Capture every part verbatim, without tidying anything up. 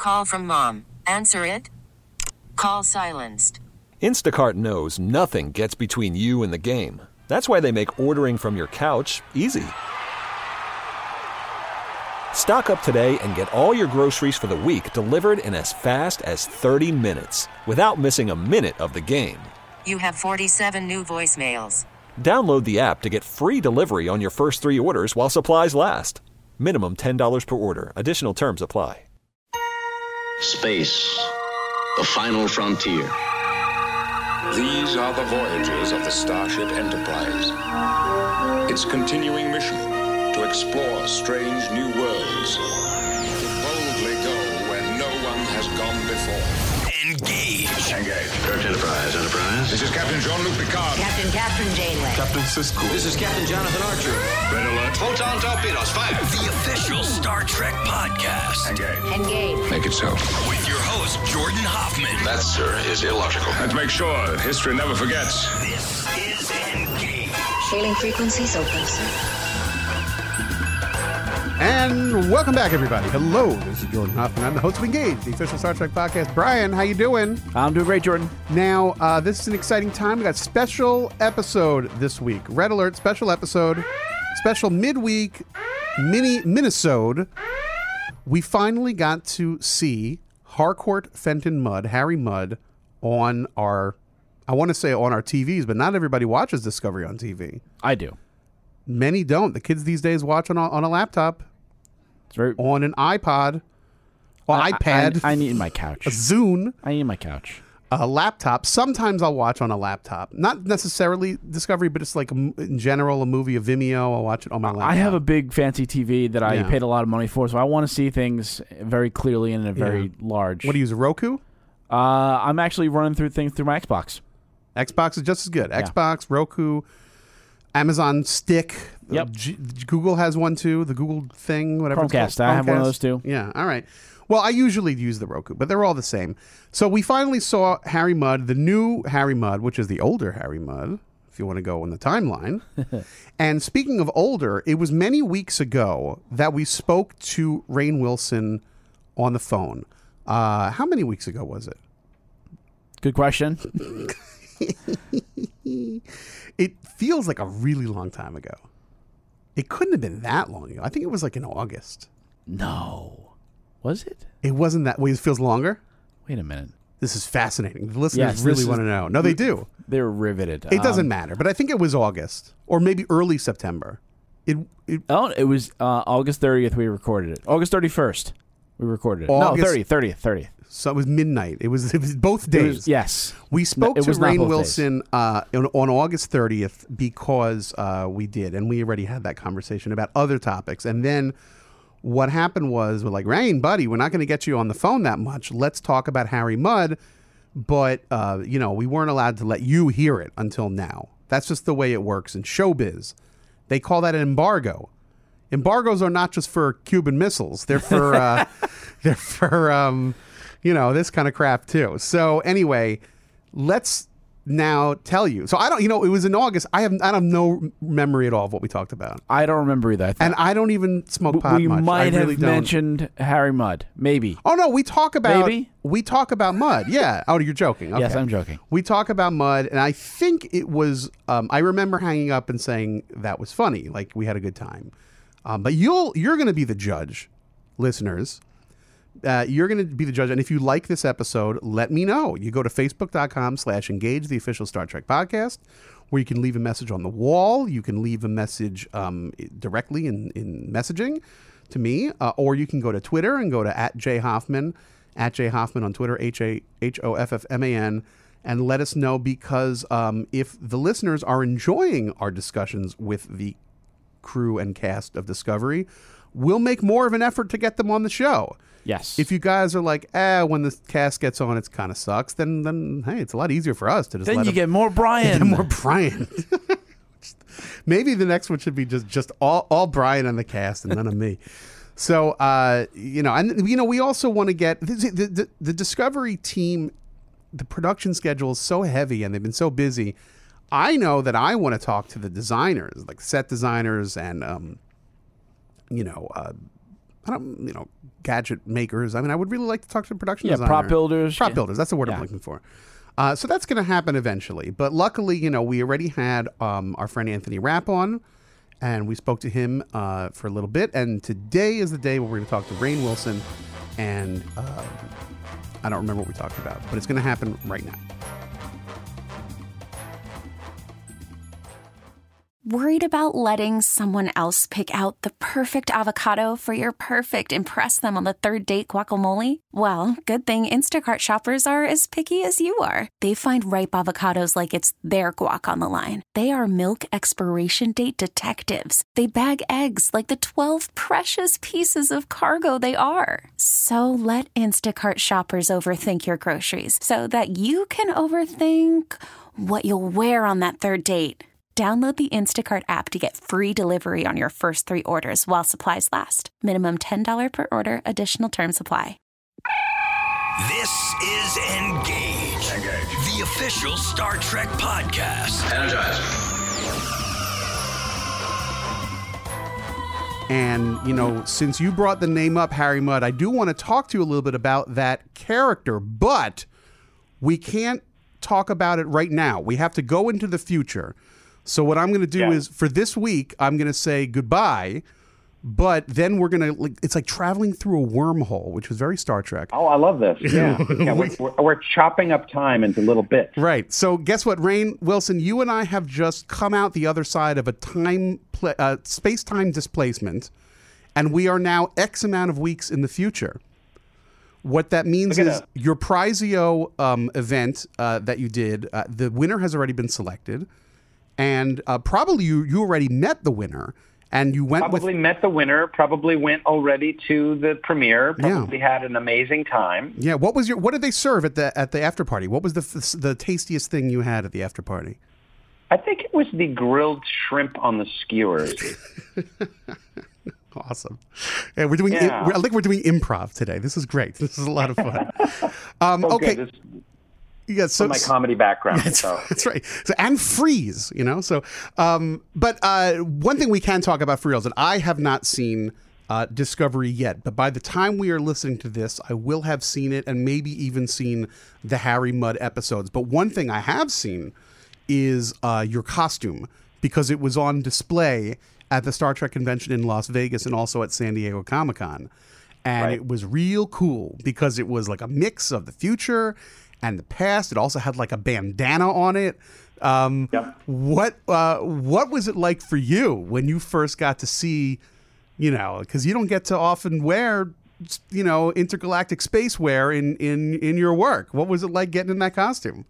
call from mom. Answer it. Call silenced. Instacart knows nothing gets between you and the game. That's why they make ordering from your couch easy. Stock up today and get all your groceries for the week delivered in as fast as thirty minutes without missing a minute of the game. You have forty-seven new voicemails. Download the app to get free delivery on your first three orders while supplies last. Minimum ten dollars per order. Additional terms apply. Space, the final frontier. These are the voyages of the Starship Enterprise. Its continuing mission to explore strange new worlds, to boldly go where no one has gone before. Engage. Engage. Direct Enterprise. Enterprise. This is Captain Jean-Luc Picard. Captain Catherine Janeway. Captain Sisko. This is Captain Jonathan Archer. Red alert. Photon torpedoes, fire. The official Star Trek podcast. Engage. Engage. Make it so. With your host, Jordan Hoffman. That, sir, is illogical. Let's make sure history never forgets. This is Engage. Hailing frequencies open, sir. And welcome back, everybody. Hello, this is Jordan Hoffman. I'm the host of Engage, the official Star Trek podcast. Brian, how you doing? I'm doing great, Jordan. Now, uh, this is an exciting time. We got a special episode this week. Red Alert special episode, special midweek mini minisode. We finally got to see Harcourt Fenton Mudd, Harry Mudd, on our, I want to say on our T Vs, but not everybody watches Discovery on T V. I do. Many don't. The kids these days watch on a, on a laptop, It's very on an iPod, or I, iPad. I, I need my couch. A Zune. I need my couch. A laptop. Sometimes I'll watch on a laptop. Not necessarily Discovery, but it's like a, in general a movie, a Vimeo. I'll watch it on my laptop. I have a big fancy T V that I Yeah. paid a lot of money for, so I want to see things very clearly and in a very Yeah. large. What do you use, a Roku? Uh, I'm actually running through things through my Xbox. Xbox is just as good. Yeah. Xbox, Roku, Amazon Stick. Yep. G- Google has one too. The Google thing, whatever. it's Chromecast. called. I have one of Chromecast. those too. Yeah. All right. Well, I usually use the Roku, but they're all the same. So we finally saw Harry Mudd, the new Harry Mudd, which is the older Harry Mudd, if you want to go in the timeline. And speaking of older, it was many weeks ago that we spoke to Rainn Wilson on the phone. Uh, how many weeks ago was it? Good question. It feels like a really long time ago. It couldn't have been that long ago. I think it was like in August. No. Was it? It wasn't that way. It feels longer. Wait a minute. This is fascinating. The listeners Yes, really this want to is- know. No, they do. They're riveted. It doesn't Um, matter, but I think it was August or maybe early September. It, it Oh, it was uh, August thirtieth we recorded it. August thirty-first we recorded it. August- No, thirtieth, thirtieth, thirtieth. so it was midnight. It was it was both It days. was- yes. We spoke No, it to was not Rainn both Wilson uh, on, on August thirtieth because uh, we did, and we already had that conversation about other topics. And then what happened was, we're like, Rainn, buddy, we're not going to get you on the phone that much. Let's talk about Harry Mudd. But, uh, you know, we weren't allowed to let you hear it until now. That's just the way it works in showbiz. They call that an embargo. Embargoes are not just for Cuban missiles. They're for, uh, they're for, um, you know, this kind of crap too. So anyway, let's now tell you. So I don't, you know, it was in August. I have, I have no memory at all of what we talked about. I don't remember either. I thought, And I don't even smoke pot we much. might I really have don't. mentioned Harry Mudd. Maybe. Oh no, we talk about Maybe? we talk about Mudd. Yeah. Oh, you're joking. Okay. Yes, I'm joking. We talk about Mudd, and I think it was. Um, I remember hanging up and saying that was funny. Like we had a good time. Um, but you'll you're going to be the judge, listeners. Uh, you're going to be the judge, and if you like this episode, let me know. You go to facebook.com slash engage the official Star Trek podcast, where you can leave a message on the wall. You can leave a message um, directly in, in messaging to me, uh, or you can go to Twitter and go to at J Hoffman, at J Hoffman on Twitter, H A H O F F M A N, and let us know, because um, if the listeners are enjoying our discussions with the crew and cast of Discovery, we'll make more of an effort to get them on the show. Yes. If you guys are like, eh, when the cast gets on, it kind of sucks, then, then hey, it's a lot easier for us to just then let you them, get more Brian. get more Brian. Maybe the next one should be just, just all, all Brian on the cast and none of me. So, uh, you know, and, you know, we also want to get the, the, the, the Discovery team, the production schedule is so heavy and they've been so busy. I know that I want to talk to the designers, like set designers and, um, you know, uh, I don't, you know, gadget makers. I mean, I would really like to talk to production Yeah, designer. prop builders. Prop Yeah. builders. That's the word Yeah. I'm looking for. Uh, so that's going to happen eventually. But luckily, you know, we already had um, our friend Anthony Rapp on, and we spoke to him uh, for a little bit. And today is the day where we're going to talk to Rainn Wilson, and um, I don't remember what we talked about, but it's going to happen right now. Worried about letting someone else pick out the perfect avocado for your perfect impress them on the third date guacamole? Well, good thing Instacart shoppers are as picky as you are. They find ripe avocados like it's their guac on the line. They are milk expiration date detectives. They bag eggs like the twelve precious pieces of cargo they are. So let Instacart shoppers overthink your groceries so that you can overthink what you'll wear on that third date. Download the Instacart app to get free delivery on your first three orders while supplies last. Minimum ten dollars per order. Additional terms apply. This is Engage, Engage. the official Star Trek podcast. Energize. And, you know, since you brought the name up, Harry Mudd, I do want to talk to you a little bit about that character, but we can't talk about it right now. We have to go into the future. So what I'm going to do Yeah. is, for this week, I'm going to say goodbye, but then we're going to, like, it's like traveling through a wormhole, which was very Star Trek. Oh, I love this. Yeah, yeah we're, we're, we're chopping up time into little bits. Right. So guess what, Rainn Wilson, you and I have just come out the other side of a time, pla- uh, space-time displacement, and we are now X amount of weeks in the future. What that means Look is at your Prizio um, event uh, that you did, uh, the winner has already been selected, and uh, probably you, you already met the winner, and you went Probably with... met the winner, probably went already to the premiere, probably had an amazing time. Yeah, what was your? What did they serve at the at the after party? What was the the tastiest thing you had at the after party? I think it was the grilled shrimp on the skewers. Awesome. Yeah, we're doing. Yeah. We're, I think we're doing improv today. This is great. This is a lot of fun. Um, So okay. good. This- Yeah, so From my comedy background. That's, so. that's right. So, and freeze, you know. So, um, but uh, one thing we can talk about for real is that I have not seen uh, Discovery yet. But by the time we are listening to this, I will have seen it and maybe even seen the Harry Mudd episodes. But one thing I have seen is uh, your costume, because it was on display at the Star Trek convention in Las Vegas and also at San Diego Comic-Con. And Right. it was real cool because it was like a mix of the future and the past. It also had like a bandana on it. Um, Yep. What uh, what was it like for you when you first got to see, you know, because you don't get to often wear, you know, intergalactic space wear in, in, in your work. What was it like getting in that costume?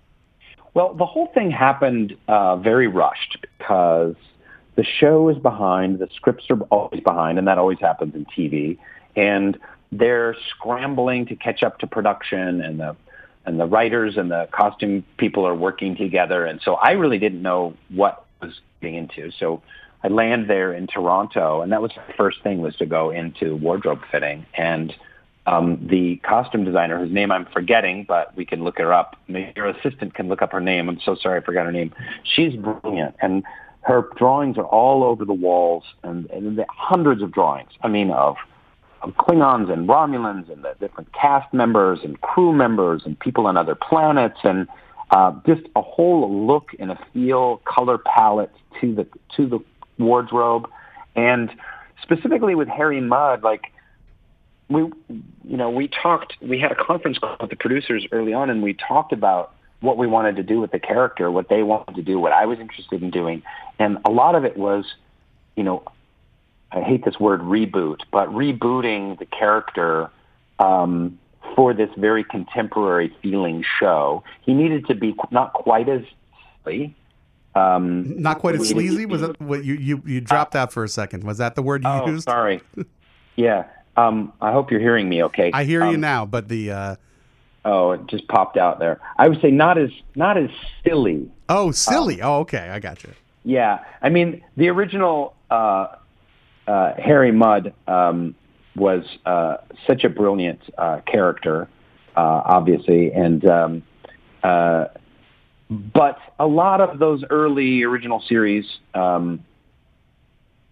Well, the whole thing happened uh, very rushed because the show is behind, the scripts are always behind, and that always happens in T V. And they're scrambling to catch up to production, and the and the writers and the costume people are working together. And so I really didn't know what I was getting into. So I land there in Toronto, and that was the first thing, was to go into wardrobe fitting. And um, the costume designer, whose name I'm forgetting, but we can look her up. Maybe your assistant can look up her name. I'm so sorry I forgot her name. She's brilliant. And her drawings are all over the walls, and, and the hundreds of drawings, I mean, of of Klingons and Romulans and the different cast members and crew members and people on other planets, and uh, just a whole look and a feel, color palette to the to the wardrobe. And specifically with Harry Mudd, like we, you know, we talked, we had a conference call with the producers early on, and we talked about what we wanted to do with the character, what they wanted to do, what I was interested in doing. And a lot of it was, you know, I hate this word reboot, but rebooting the character um, for this very contemporary feeling show. He needed to be qu- not quite as silly. Um, Not quite as sleazy? Was that what you, you, you dropped out for a second? Was that the word you oh, used? sorry. Yeah. Um, I hope you're hearing me okay. I hear um, you now, but the... Uh... Oh, it just popped out there. I would say not as not as silly. Oh, silly. Um, oh, okay. I got you. Yeah. I mean, the original... Uh, Uh, Harry Mudd um, was uh, such a brilliant uh, character, uh, obviously, and um, uh, but a lot of those early original series, um,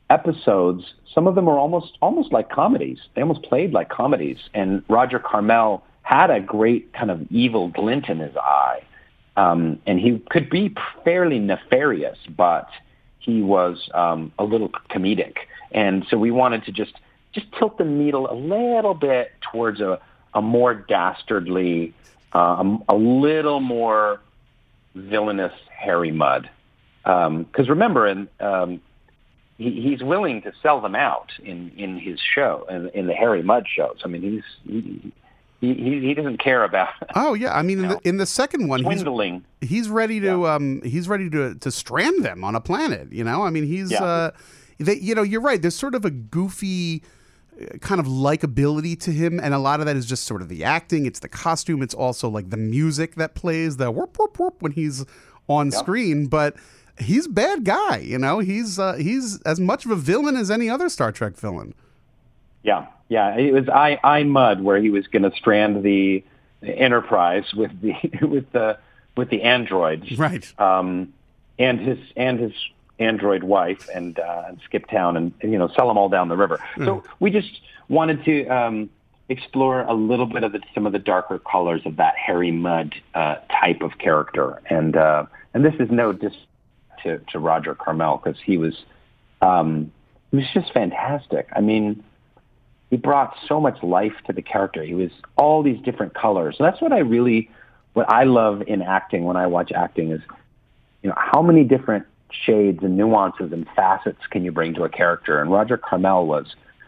episodes, some of them were almost almost like comedies. They almost played like comedies. And Roger Carmel had a great kind of evil glint in his eye. Um, and he could be fairly nefarious, but he was um, a little comedic. And so we wanted to just just tilt the needle a little bit towards a, a more dastardly, uh, a, a little more villainous Harry Mudd. Because um, remember, in, um, he, he's willing to sell them out in, in his show, in, in the Harry Mudd shows. I mean, he's he, he, he doesn't care about. Oh yeah, I mean, in the, in the second one, swindling. He's, he's ready to yeah. um, he's ready to to strand them on a planet. You know, I mean, he's yeah. uh, they, you know, you're right. There's sort of a goofy kind of likability to him, and a lot of that is just sort of the acting. It's the costume. It's also like the music that plays, the whoop whoop whoop when he's on yeah. screen. But he's a bad guy, you know. He's uh, he's as much of a villain as any other Star Trek villain. Yeah, yeah. It was I I Mudd where he was going to strand the, the Enterprise with the with the with the androids, right? Um, and his and his. android wife and, uh, and skip town and, and, you know, sell them all down the river. Mm. So we just wanted to um, explore a little bit of the, some of the darker colors of that Harry Mudd uh, type of character. And uh, and this is no dis to, to Roger Carmel, because he was, um, he was just fantastic. I mean, he brought so much life to the character. He was all these different colors. So that's what I really, what I love in acting when I watch acting is, you know, how many different shades and nuances and facets can you bring to a character? And Roger Carmel was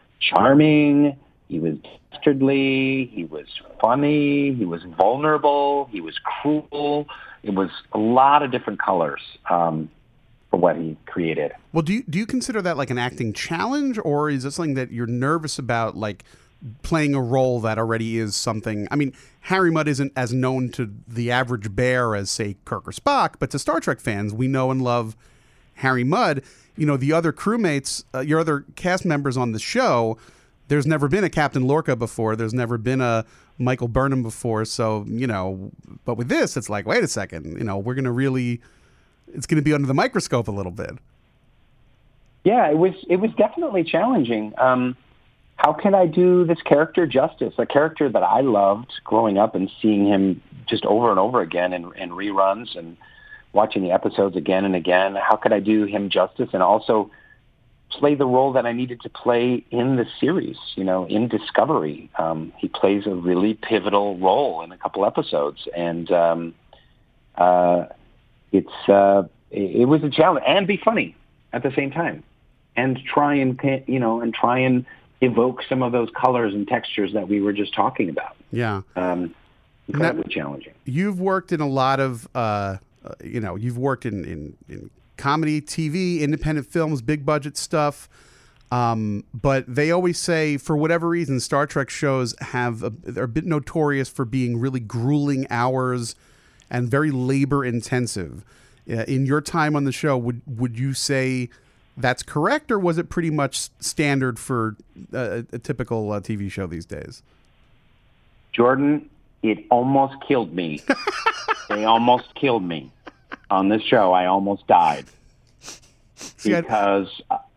charming, he was dastardly, he was funny, he was vulnerable, he was cruel. It was a lot of different colors um, for what he created. Well, do you, do you consider that like an acting challenge, or is it something that you're nervous about, like playing a role that already is something? I mean, Harry Mudd isn't as known to the average bear as, say, Kirk or Spock, but to Star Trek fans, we know and love Harry Mudd. You know, the other crewmates, uh, your other cast members on the show, there's never been a Captain Lorca before. There's never been a Michael Burnham before. So, you know, but with this, it's like, wait a second, you know, we're going to really, it's going to be under the microscope a little bit. Yeah, it was, it was definitely challenging. Um, how can I do this character justice? A character that I loved growing up and seeing him just over and over again in, in reruns and watching the episodes again and again. How could I do him justice and also play the role that I needed to play in the series, you know, in Discovery? Um, he plays a really pivotal role in a couple episodes. And um, uh, it's uh, it, it was a challenge. And be funny at the same time. And try and, you know, and try and evoke some of those colors and textures that we were just talking about. Yeah. Um, incredibly that, challenging. You've worked in a lot of... Uh Uh, you know, you've worked in, in, in comedy, T V, independent films, big budget stuff. Um, but they always say, for whatever reason, Star Trek shows have a, they're a bit notorious for being really grueling hours and very labor intensive. Uh, in your time on the show, would would you say that's correct, or was it pretty much standard for uh, a typical uh, T V show these days? Jordan, it almost killed me. They almost killed me. On this show, I almost died because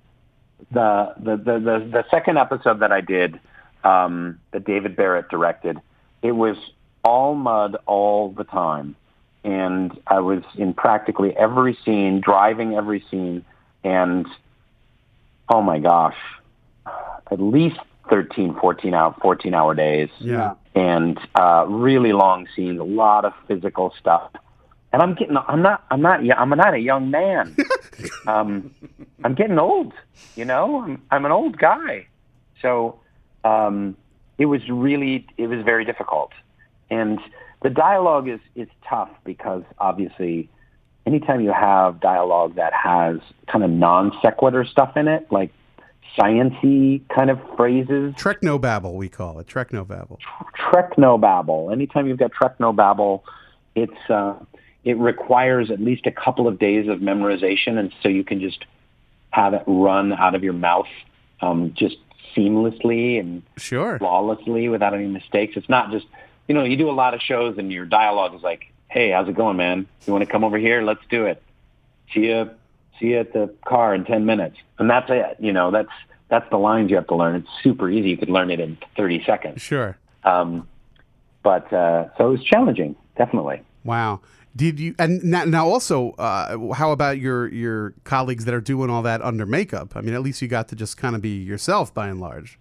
the the, the, the, the second episode that I did, um, that David Barrett directed, it was all Mudd all the time. And I was in practically every scene, driving every scene, and oh my gosh, at least thirteen, fourteen hour, fourteen hour days. Yeah. And uh, really long scenes, a lot of physical stuff. And I'm getting, I'm not, I'm not, I'm not a young man. um, I'm getting old, you know, I'm, I'm an old guy. So um, it was really, it was very difficult. And the dialogue is, is tough because obviously anytime you have dialogue that has kind of non sequitur stuff in it, like science-y kind of phrases. Treknobabble, we call it. Treknobabble. Treknobabble. Anytime you've got Treknobabble, it's, uh, it requires at least a couple of days of memorization, and so you can just have it run out of your mouth um, just seamlessly and sure. flawlessly without any mistakes. It's not just, you know, you do a lot of shows and your dialogue is like, hey, how's it going, man? You want to come over here? Let's do it. See you See you at the car in ten minutes. And that's it. You know, that's that's the lines you have to learn. It's super easy. You could learn it in thirty seconds. Sure. Um, but uh, so it was challenging, definitely. Wow. Did you and now, now also uh, how about your your colleagues that are doing all that under makeup? I mean, at least you got to just kind of be yourself by and large.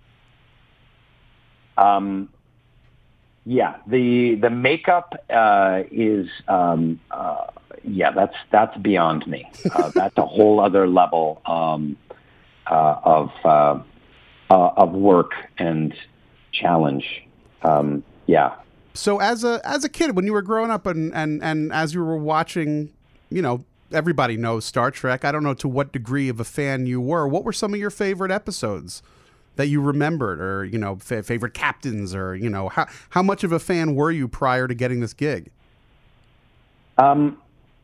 Um, yeah, the the makeup uh, is um, uh, yeah, that's that's beyond me. Uh, that's a whole other level um, uh, of uh, uh, of work and challenge. Um, yeah. So as a as a kid, when you were growing up and, and, and as you were watching, you know, everybody knows Star Trek. I don't know to what degree of a fan you were. What were some of your favorite episodes that you remembered, or, you know, f- favorite captains, or, you know, how how much of a fan were you prior to getting this gig? Um,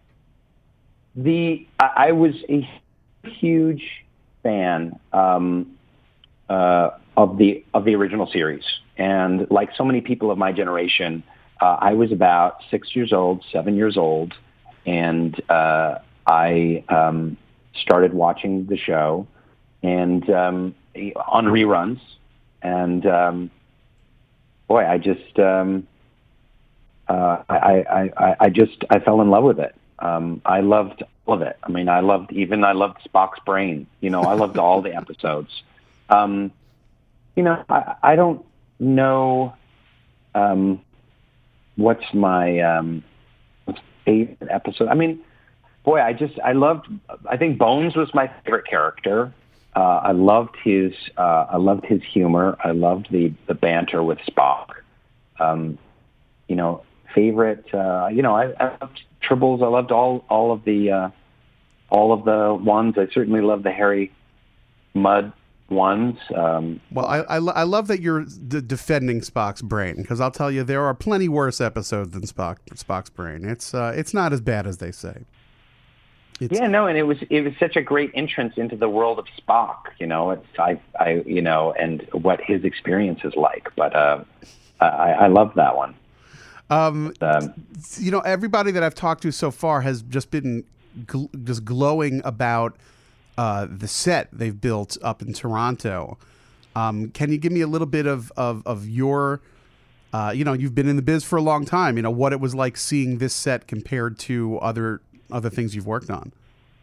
the I, I was a huge fan um, uh, of the of the original series. And like so many people of my generation, uh, I was about six years old, seven years old, and uh, I um, started watching the show and um, on reruns. And um, boy, I just, um, uh, I, I, I, I just, I fell in love with it. Um, I loved all of it. I mean, I loved even I loved Spock's brain. You know, I loved all the episodes. Um, you know, I, I don't. know um, what's my um, what's favorite episode. I mean, boy, I just I loved. I think Bones was my favorite character. Uh, I loved his. Uh, I loved his humor. I loved the the banter with Spock. Um, you know, favorite. Uh, you know, I, I loved Tribbles. I loved all all of the uh, all of the ones. I certainly loved the Harry Mudd ones. Um, well, I, I, I love that you're d- defending Spock's brain, because I'll tell you there are plenty worse episodes than Spock Spock's brain. It's uh, it's not as bad as they say. It's, yeah, no, and it was it was such a great entrance into the world of Spock. You know, it's I I you know, and what his experience is like. But uh, I I love that one. Um, um, you know, everybody that I've talked to so far has just been gl- just glowing about Uh, the set they've built up in Toronto. Um, can you give me a little bit of of, of your, uh, you know, you've been in the biz for a long time. You know what it was like seeing this set compared to other other things you've worked on.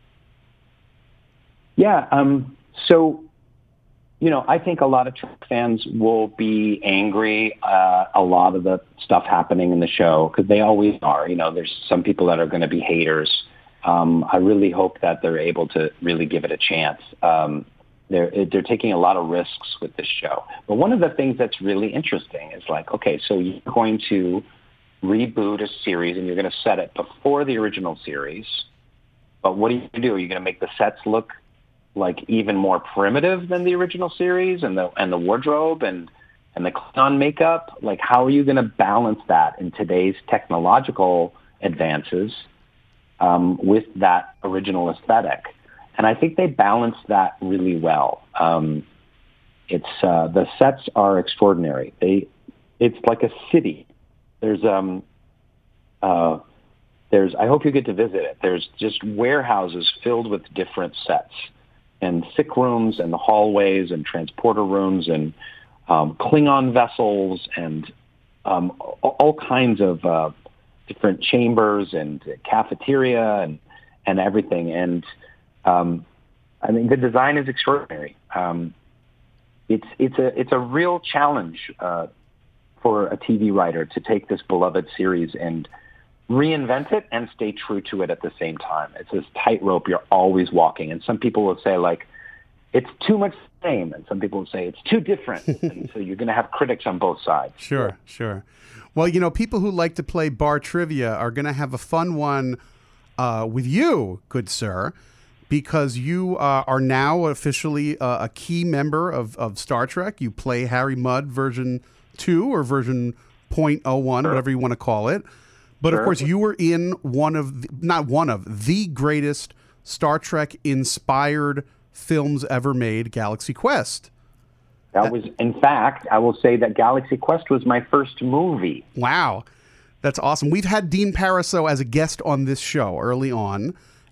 Yeah. Um, so, you know, I think a lot of Trek fans will be angry uh, a lot of the stuff happening in the show, because they always are. You know, there's some people that are going to be haters. Um, I really hope that they're able to really give it a chance. Um, they're they're taking a lot of risks with this show. But one of the things that's really interesting is like, okay, so you're going to reboot a series and you're going to set it before the original series. But what are you going to do? Are you going to make the sets look like even more primitive than the original series, and the and the wardrobe and and the Klingon makeup? Like, how are you going to balance that in today's technological advances Um, with that original aesthetic? And I think they balanced that really well. Um, it's uh, the sets are extraordinary. They, it's like a city. There's um, uh, there's. I hope you get to visit it. There's just warehouses filled with different sets, and sick rooms, and the hallways, and transporter rooms, and um, Klingon vessels, and um, all, all kinds of Uh, different chambers and cafeteria and, and everything. And um, I mean, the design is extraordinary. Um, it's it's a it's a real challenge uh, for a T V writer to take this beloved series and reinvent it and stay true to it at the same time. It's this tightrope you're always walking. And some people will say, like, it's too much the same, and some people will say it's too different. And so you're going to have critics on both sides. Sure, sure. Well, you know, people who like to play bar trivia are going to have a fun one uh, with you, good sir, because you uh, are now officially uh, a key member of, of Star Trek. You play Harry Mudd version two or version point oh one, sure, whatever you want to call it. But, sure, of course, you were in one of, the, not one of, the greatest Star Trek-inspired films ever made, Galaxy Quest. That was, in fact, I will say that Galaxy Quest was my first movie. Wow. That's awesome. We've had Dean Pariseau as a guest on this show early on.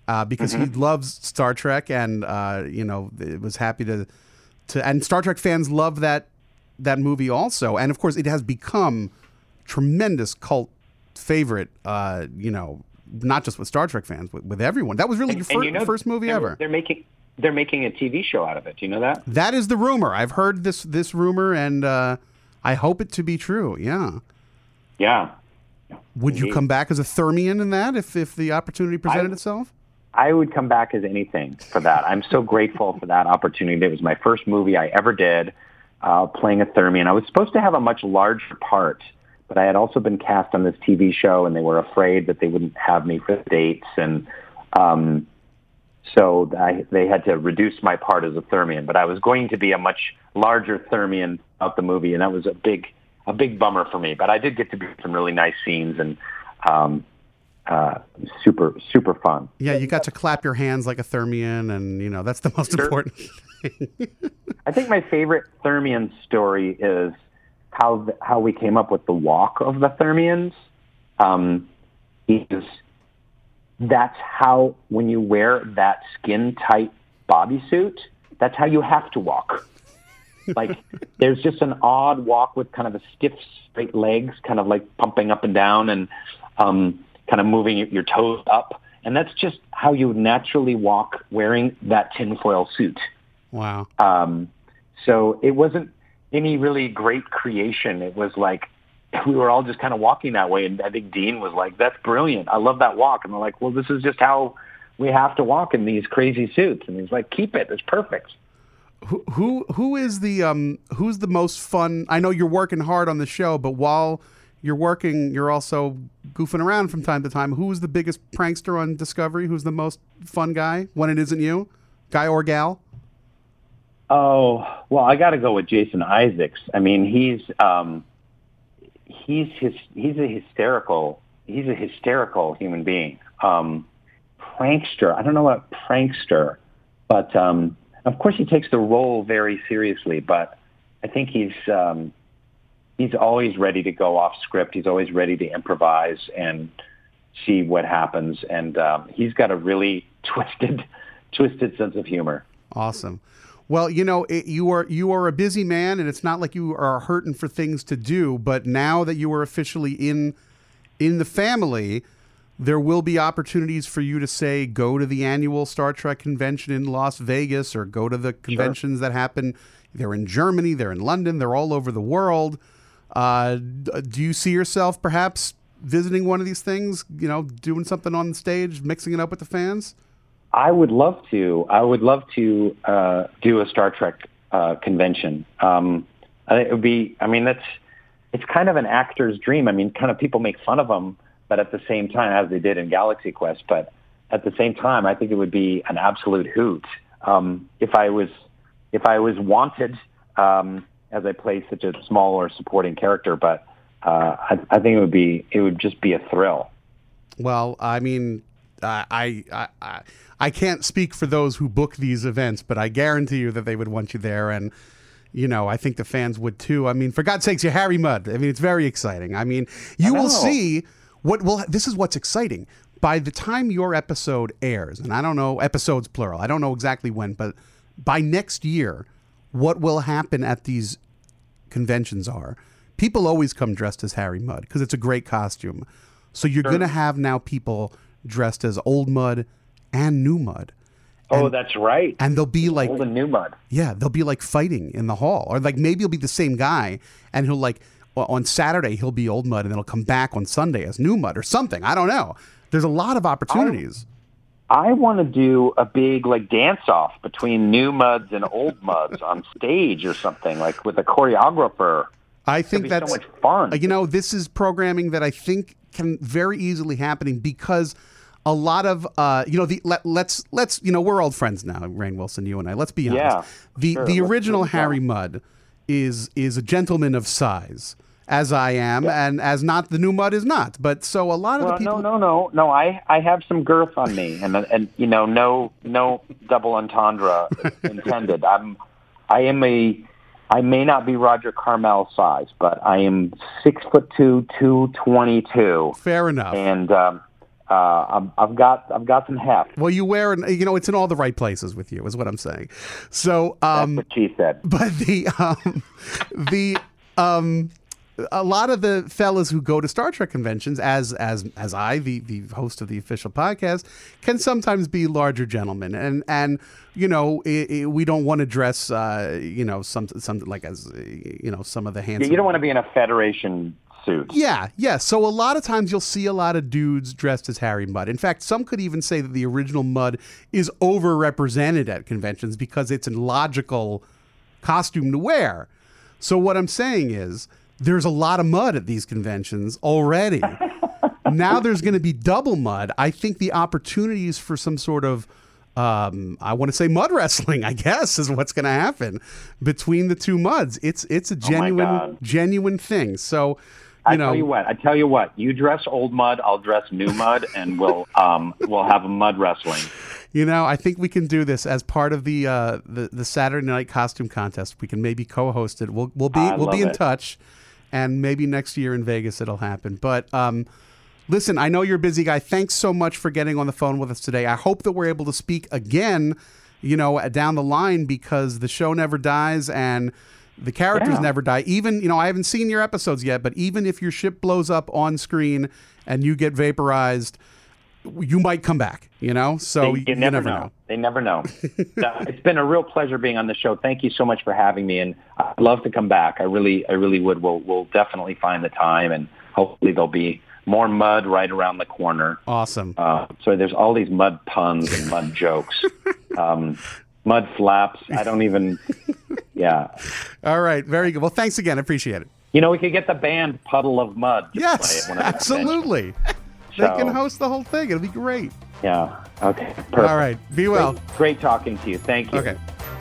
uh, because Mm-hmm. he loves Star Trek, and uh, you know, it was happy to to. And Star Trek fans love that that movie also, and of course, it has become tremendous cult favorite. Uh, you know, not just with Star Trek fans, but with everyone. That was really And- your and fir- you know, first movie they're, ever. They're making they're making a T V show out of it. Do you know that? That is the rumor. I've heard this this rumor, and uh, I hope it to be true. Yeah. Yeah. Would you Indeed. come back as a Thermian in that if if the opportunity presented I- itself? I would come back as anything for that. I'm so grateful for that opportunity. It was my first movie I ever did, uh, playing a Thermian. I was supposed to have a much larger part, but I had also been cast on this T V show, and they were afraid that they wouldn't have me for the dates, and um, so I, they had to reduce my part as a Thermian. But I was going to be a much larger Thermian out the movie, and that was a big, a big bummer for me. But I did get to be in some really nice scenes, and um, uh, super, super fun. Yeah, you got to clap your hands like a Thermian, and you know that's the most Sure. important thing. I think my favorite Thermian story is how the, how we came up with the walk of the Thermians. Um, is that's how when you wear that skin tight bodysuit, that's how you have to walk. Like there's just an odd walk with kind of a stiff, straight legs, kind of like pumping up and down, and um, kind of moving your, your toes up, and that's just how you naturally walk wearing that tinfoil suit. Wow. Um, so it wasn't any really great creation. It was like we were all just kind of walking that way. And I think Dean was like, that's brilliant. I love that walk. And we're like, well, this is just how we have to walk in these crazy suits. And he's like, keep it. It's perfect. Who who who is the um who's the most fun? I know you're working hard on the show, but while you're working, you're also goofing around from time to time. Who's the biggest prankster on Discovery? Who's the most fun guy when it isn't you, guy or gal? Oh, well, I got to go with Jason Isaacs. I mean, he's um, he's his he's a hysterical he's a hysterical human being. Um, prankster. I don't know what prankster, but um, of course he takes the role very seriously. But I think he's um, he's always ready to go off script. He's always ready to improvise and see what happens. And um, he's got a really twisted twisted sense of humor. Awesome. Well, you know, it, you are you are a busy man, and it's not like you are hurting for things to do. But now that you are officially in in the family, there will be opportunities for you to say go to the annual Star Trek convention in Las Vegas, or go to the conventions sure. that happen. They're in Germany, they're in London, they're all over the world. Uh, do you see yourself perhaps visiting one of these things? You know, doing something on the stage, mixing it up with the fans? I would love to. I would love to uh, do a Star Trek uh, convention. Um, it would be. I mean, that's. It's kind of an actor's dream. I mean, kind of people make fun of them, but at the same time, as they did in Galaxy Quest. But at the same time, I think it would be an absolute hoot um, if I was if I was wanted um, as I play such a small or supporting character. But uh, I, I think it would be. It would just be a thrill. Well, I mean. Uh, I, I I I can't speak for those who book these events, but I guarantee you that they would want you there, and you know I think the fans would too. I mean, for God's sakes, you're Harry Mudd. I mean, it's very exciting. I mean, you I will know. see what will. This is what's exciting. By the time your episode airs, and I don't know episodes plural. I don't know exactly when, but by next year, what will happen at these conventions are people always come dressed as Harry Mudd because it's a great costume. So you're Sure. going to have now people dressed as Old Mudd and New Mudd. Oh, And- that's right. And they'll be like, Old and New Mudd. yeah, they'll be like fighting in the hall. Or like maybe it'll be the same guy and he'll like, well, on Saturday he'll be Old Mudd and then he'll come back on Sunday as New Mudd or something. I don't know. There's a lot of opportunities. I want to do a big like dance off between New Mudds and Old Mudds on stage or something, like with a choreographer. I think be that's so much fun. uh, You know, this is programming that I think can very easily happen because a lot of uh, you know the let, let's let's you know we're old friends now, Rainn Wilson, you and I. Let's be honest. Yeah, the sure. the Let's original do that. Harry Mudd is is a gentleman of size, as I am, and as not the New Mudd is not. But so a lot of Well, the people. no, no, no, no. I, I have some girth on me, and and you know, no, no double entendre intended. I'm, I am a, I may not be Roger Carmel size, but I am six foot two, two twenty two. Fair enough. And um, uh, I'm, I've got I've got some heft. Well, you wear, you know, it's in all the right places with you, is what I'm saying. So, um, that's what she said. But the um, the um, a lot of the fellas who go to Star Trek conventions, as as as I, the the host of the official podcast, can sometimes be larger gentlemen, and and you know, it, it, we don't want to dress, uh, you know, some some like as you know, some of the handsome. You don't want to be in a Federation suit. Yeah, yeah. So a lot of times you'll see a lot of dudes dressed as Harry Mudd. In fact, some could even say that the original Mudd is overrepresented at conventions because it's a logical costume to wear. So what I'm saying is there's a lot of Mudd at these conventions already. Now there's going to be double Mudd. I think the opportunities for some sort of Um, I want to say mud wrestling, I guess, is what's going to happen between the two Mudds. It's it's a genuine oh genuine thing. So, you I know, tell you what, I tell you what, you dress old Mudd, I'll dress new Mudd, and we'll um we'll have a mud wrestling. You know, I think we can do this as part of the uh, the, the Saturday night costume contest. We can maybe co-host it. We'll we'll be I we'll be in it. touch, and maybe next year in Vegas it'll happen. But um, listen, I know you're a busy guy. Thanks so much for getting on the phone with us today. I hope that we're able to speak again, you know, down the line, because the show never dies and the characters Yeah. never die. Even, you know, I haven't seen your episodes yet, but even if your ship blows up on screen and you get vaporized, you might come back, you know? So They- you, you you never never know. know. They never know. Uh, it's been a real pleasure being on the show. Thank you so much for having me, and I'd love to come back. I really, I really would. We'll, we'll definitely find the time, and hopefully there'll be more mud right around the corner. Awesome. Uh, so there's all these mud puns and mud jokes, um, mud flaps. I don't even. Yeah. All right. Very good. Well, thanks again. I appreciate it. You know, we could get the band Puddle of Mud to play Yes, at one of the absolutely. They So- can host the whole thing. It'll be great. Yeah. Okay. Perfect. All right. Be well. Great, great talking to you. Thank you. Okay.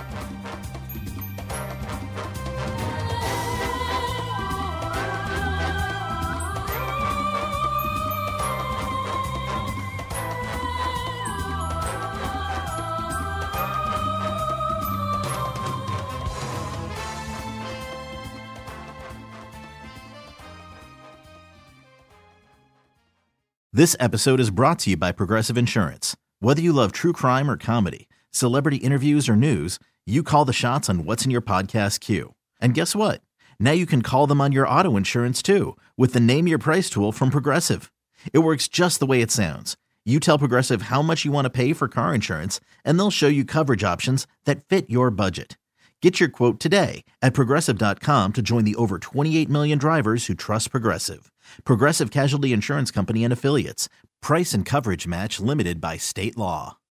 This episode is brought to you by Progressive Insurance. Whether you love true crime or comedy, celebrity interviews or news, you call the shots on what's in your podcast queue. And guess what? Now you can call them on your auto insurance too, with the Name Your Price tool from Progressive. It works just the way it sounds. You tell Progressive how much you want to pay for car insurance, and they'll show you coverage options that fit your budget. Get your quote today at Progressive dot com to join the over twenty-eight million drivers who trust Progressive. Progressive Casualty Insurance Company and Affiliates. Price and coverage match limited by state law.